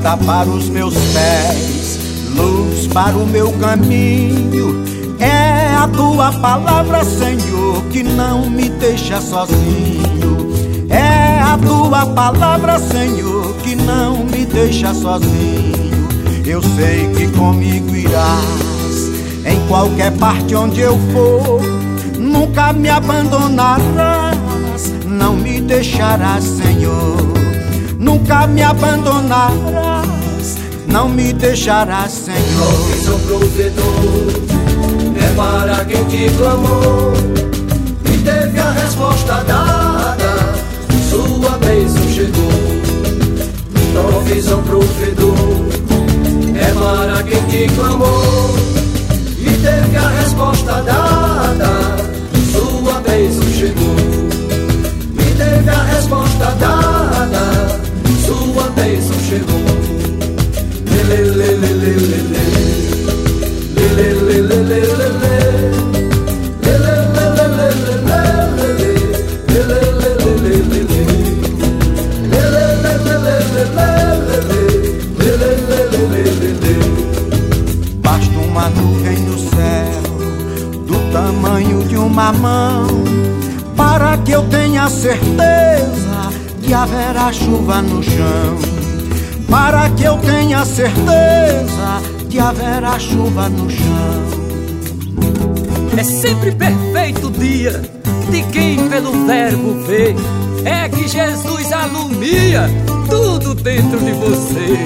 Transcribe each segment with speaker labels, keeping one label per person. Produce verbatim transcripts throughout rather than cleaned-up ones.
Speaker 1: Lâmpada para os meus pés, luz para o meu caminho. É a tua palavra, Senhor, que não me deixa sozinho. É a tua palavra, Senhor, que não me deixa sozinho. Eu sei que comigo irás em qualquer parte onde eu for. Nunca me abandonarás, não me deixarás, Senhor. Nunca me abandonarás, não me deixarás, Senhor.
Speaker 2: Provvisão, provedor, é para quem te clamou e teve a resposta dada, sua bênção chegou. Provisão, provedor, é para quem te clamou e teve a resposta dada, sua bênção chegou. E teve a resposta dada, sua bênção chegou. Lê, lê, lê, lê, lê, lê, lê. Lê, lê, lê, lê, lê, lê, lê. Lê, lê, lê, lê, lê, lê, lê. Lê, lê, lê, lê, lê, lê, lê. Lê, lê, lê, lê, lê, lê, lê, lê.
Speaker 1: Basta uma nuvem no céu do tamanho de uma mão para que eu tenha certeza que haverá chuva no chão. Para que eu tenha certeza que haverá chuva no chão.
Speaker 3: É sempre perfeito o dia de quem pelo verbo vê. É que Jesus alumia tudo dentro de você.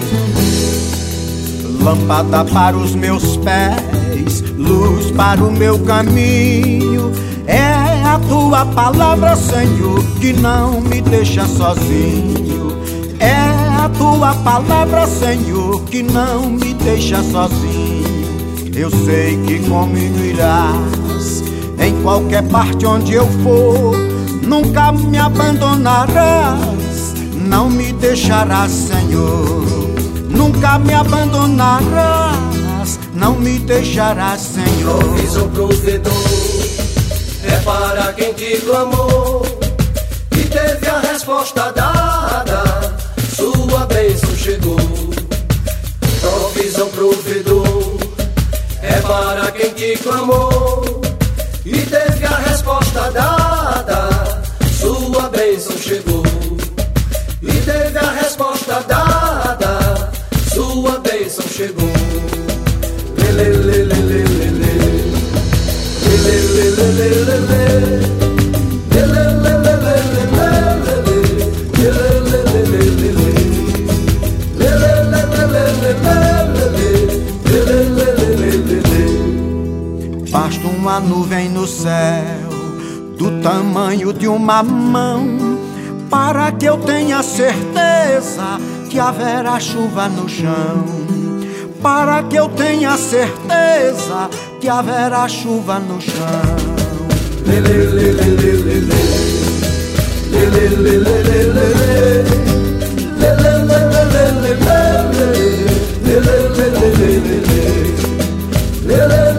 Speaker 1: Lâmpada para os meus pés, luz para o meu caminho. É a tua palavra, Senhor, que não me deixa sozinho. É a tua palavra, Senhor, que não me deixa sozinho. Eu sei que comigo irás em qualquer parte onde eu for. Nunca me abandonarás, não me deixarás, Senhor. Nunca me abandonarás, não me deixarás, Senhor.
Speaker 2: Provisão, provedor, é para quem te clamou e teve a resposta dada, sua bênção chegou. Provisão, provedor, é para quem te clamou e teve a resposta dada, sua bênção chegou. E teve a resposta dada, sua bênção chegou. Lê, lê, lê, lê, lê, lê, lê. Lê, lê, lê, lê, lê, lê, lê. Lê, lê, lê, lê, lê, lê, lê. Lê, lê, lê, lê, lê, lê, lê. Lê, lê, lê, lê, lê, lê, lê, lê.
Speaker 1: Basta uma nuvem no céu do tamanho de uma mão para que eu tenha certeza que haverá chuva no chão. Para que eu tenha certeza que haverá chuva no chão.
Speaker 2: Lê, lê, lê, lê, lê, lê, lê. Lê, lê, lê, lê, lê, lê, lê. Lê, lê, lê, lê, lê, lê, lê. Lê, lê, lê, lê, lê, lê, lê. Lê, lê,